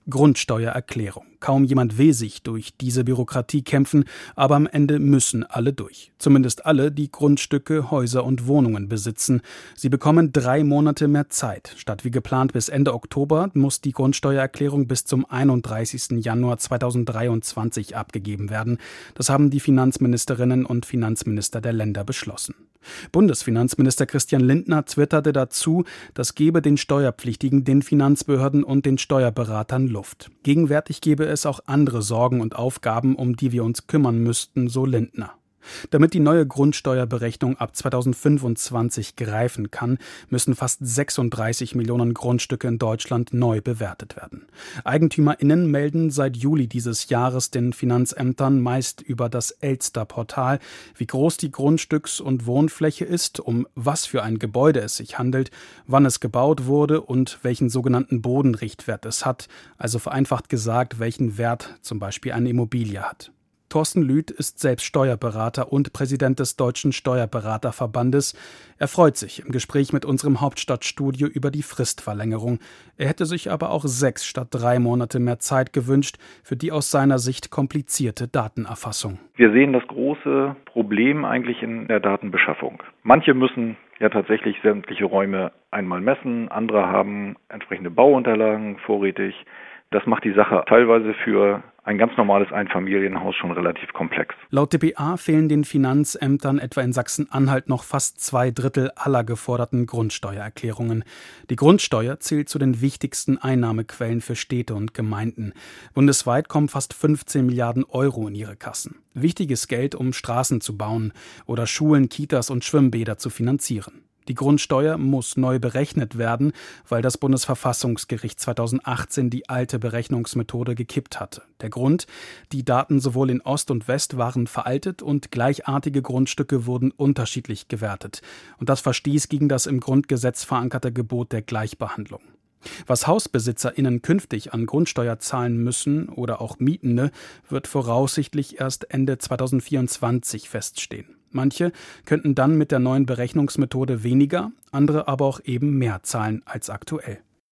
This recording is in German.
Grundsteuererklärung. Kaum jemand will sich durch diese Bürokratie kämpfen, aber am Ende müssen alle durch. Zumindest alle, die Grundstücke, Häuser und Wohnungen besitzen. Sie bekommen 3 Monate mehr Zeit. Statt wie geplant bis Ende Oktober muss die Grundsteuererklärung bis zum 31. Januar 2023 abgegeben werden. Das haben die Finanzministerinnen und Finanzminister der Länder beschlossen. Bundesfinanzminister Christian Lindner twitterte dazu, das gebe den Steuerpflichtigen, den Finanzbehörden und den Steuerberatern Luft. Gegenwärtig gebe es auch andere Sorgen und Aufgaben, um die wir uns kümmern müssten, so Lindner. Damit die neue Grundsteuerberechnung ab 2025 greifen kann, müssen fast 36 Millionen Grundstücke in Deutschland neu bewertet werden. EigentümerInnen melden seit Juli dieses Jahres den Finanzämtern meist über das Elster-Portal, wie groß die Grundstücks- und Wohnfläche ist, um was für ein Gebäude es sich handelt, wann es gebaut wurde und welchen sogenannten Bodenrichtwert es hat, also vereinfacht gesagt, welchen Wert zum Beispiel eine Immobilie hat. Thorsten Lüth ist selbst Steuerberater und Präsident des Deutschen Steuerberaterverbandes. Er freut sich im Gespräch mit unserem Hauptstadtstudio über die Fristverlängerung. Er hätte sich aber auch 6 statt 3 Monate mehr Zeit gewünscht für die aus seiner Sicht komplizierte Datenerfassung. Wir sehen das große Problem eigentlich in der Datenbeschaffung. Manche müssen ja tatsächlich sämtliche Räume einmal messen, andere haben entsprechende Bauunterlagen vorrätig. Das macht die Sache teilweise für ein ganz normales Einfamilienhaus schon relativ komplex. Laut dpa fehlen den Finanzämtern etwa in Sachsen-Anhalt noch fast 2/3 aller geforderten Grundsteuererklärungen. Die Grundsteuer zählt zu den wichtigsten Einnahmequellen für Städte und Gemeinden. Bundesweit kommen fast 15 Milliarden Euro in ihre Kassen. Wichtiges Geld, um Straßen zu bauen oder Schulen, Kitas und Schwimmbäder zu finanzieren. Die Grundsteuer muss neu berechnet werden, weil das Bundesverfassungsgericht 2018 die alte Berechnungsmethode gekippt hatte. Der Grund: Die Daten sowohl in Ost und West waren veraltet und gleichartige Grundstücke wurden unterschiedlich gewertet. Und das verstieß gegen das im Grundgesetz verankerte Gebot der Gleichbehandlung. Was HausbesitzerInnen künftig an Grundsteuer zahlen müssen oder auch Mietende, wird voraussichtlich erst Ende 2024 feststehen. Manche könnten dann mit der neuen Berechnungsmethode weniger, andere aber auch eben mehr zahlen als aktuell.